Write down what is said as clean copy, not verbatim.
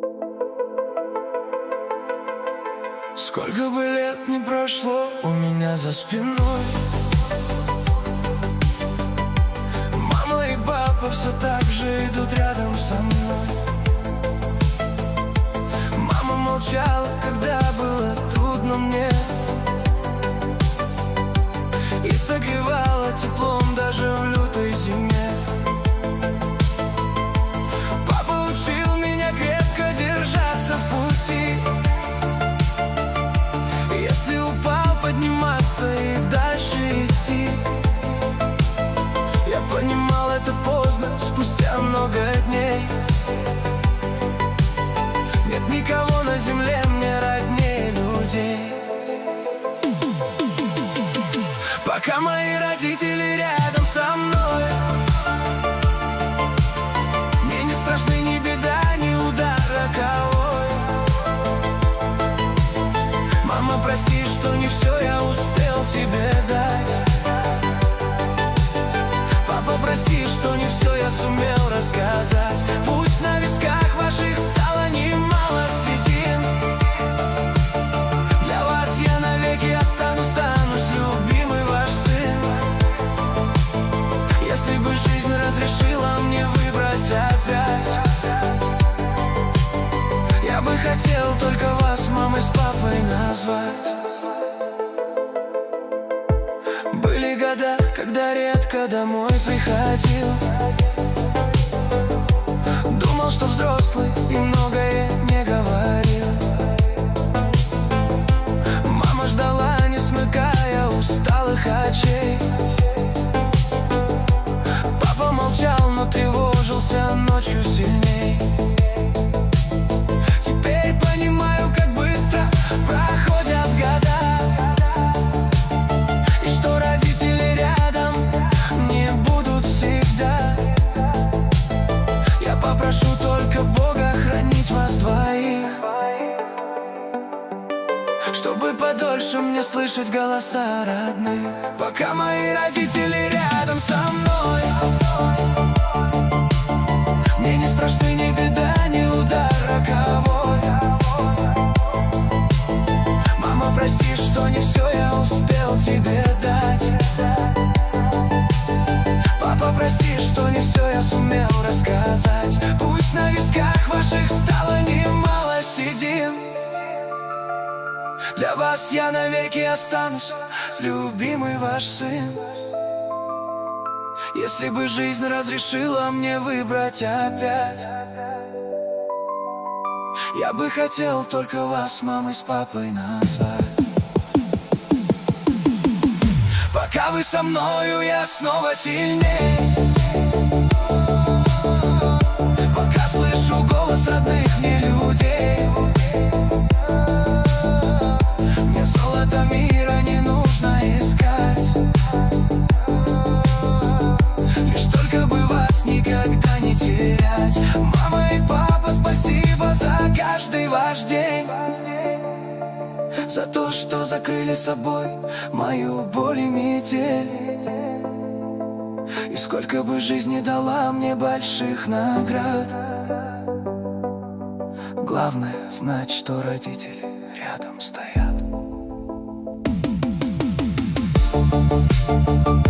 Сколько бы лет ни прошло у меня за спиной, мама и папа все так же идут рядом со мной. Мама молчала, когда было трудно мне, и согревала теплом даже в лютой зиме. Папа учил меня крепко держаться в пути, если упал, подниматься и дальше идти. Я понимал это поздно, спустя много дней. Нет никого на земле мне роднее людей. Пока мои родители рядом со мной, мне не страшны ни беда, ни удар роковой. Мама, прости, что не все я успел тебе дать. Папа, прости, что не все я сумел рассказать. Пусть на висках ваших стало немало седин, для вас я навеки останусь любимый ваш сын. Если бы жизнь разрешила мне выбрать опять, я бы хотел только вас мамой с папой назвать. Были года, когда редко домой приходил, думал, что взрослый и многое не говорил. Мама ждала, не смыкая усталых очей. Папа молчал, но тревожился ночью сильней. Теперь понимаю, как быстро проходят года, и что родители рядом не будут всегда. Я попрошу только Бога хранить вас двоих, чтобы подольше мне слышать голоса родных. Пока мои родители рядом со мной, мне не страшны ни беда, ни удар роковой. Мама, прости, что не все я успел тебе дать. Папа, прости, что не все я сумел рассказать. Пусть на висках ваших стало немало седин, для вас я навеки останусь любимый ваш сын. Если бы жизнь разрешила мне выбрать опять, я бы хотел только вас мамой с папой назвать. Пока вы со мною, я снова сильней. Пока слышу голос родных мне людей, мне золото мира не нужно искать, лишь только бы вас никогда не терять. Мама и папа, спасибо за каждый ваш день, за то, что закрыли собой мою боль и метель. И сколько бы жизнь не дала мне больших наград, главное знать, что родители рядом стоят.